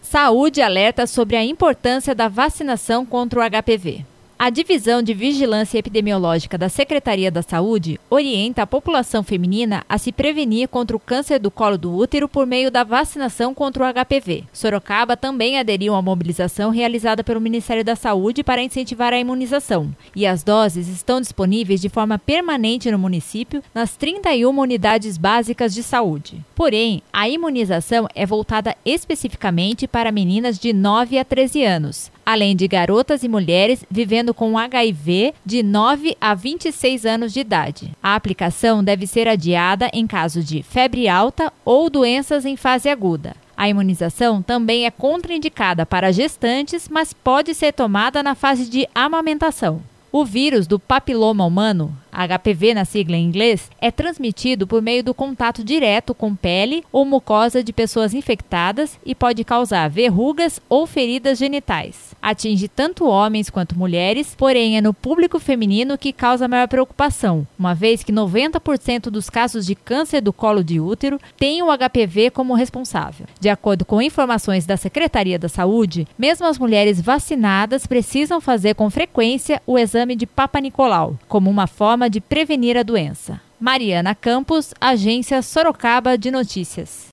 Saúde alerta sobre a importância da vacinação contra o HPV. A Divisão de Vigilância Epidemiológica da Secretaria da Saúde orienta a população feminina a se prevenir contra o câncer do colo do útero por meio da vacinação contra o HPV. Sorocaba também aderiu à mobilização realizada pelo Ministério da Saúde para incentivar a imunização. E as doses estão disponíveis de forma permanente no município, nas 31 unidades básicas de saúde. Porém, a imunização é voltada especificamente para meninas de 9 a 13 anos, além de garotas e mulheres vivendo com HIV de 9 a 26 anos de idade. A aplicação deve ser adiada em caso de febre alta ou doenças em fase aguda. A imunização também é contraindicada para gestantes, mas pode ser tomada na fase de amamentação. O vírus do papiloma humano, HPV na sigla em inglês, é transmitido por meio do contato direto com pele ou mucosa de pessoas infectadas e pode causar verrugas ou feridas genitais. Atinge tanto homens quanto mulheres, porém é no público feminino que causa maior preocupação, uma vez que 90% dos casos de câncer do colo de útero têm o HPV como responsável. De acordo com informações da Secretaria da Saúde, mesmo as mulheres vacinadas precisam fazer com frequência o exame de Papa Nicolau, como uma forma de prevenir a doença. Mariana Campos, Agência Sorocaba de Notícias.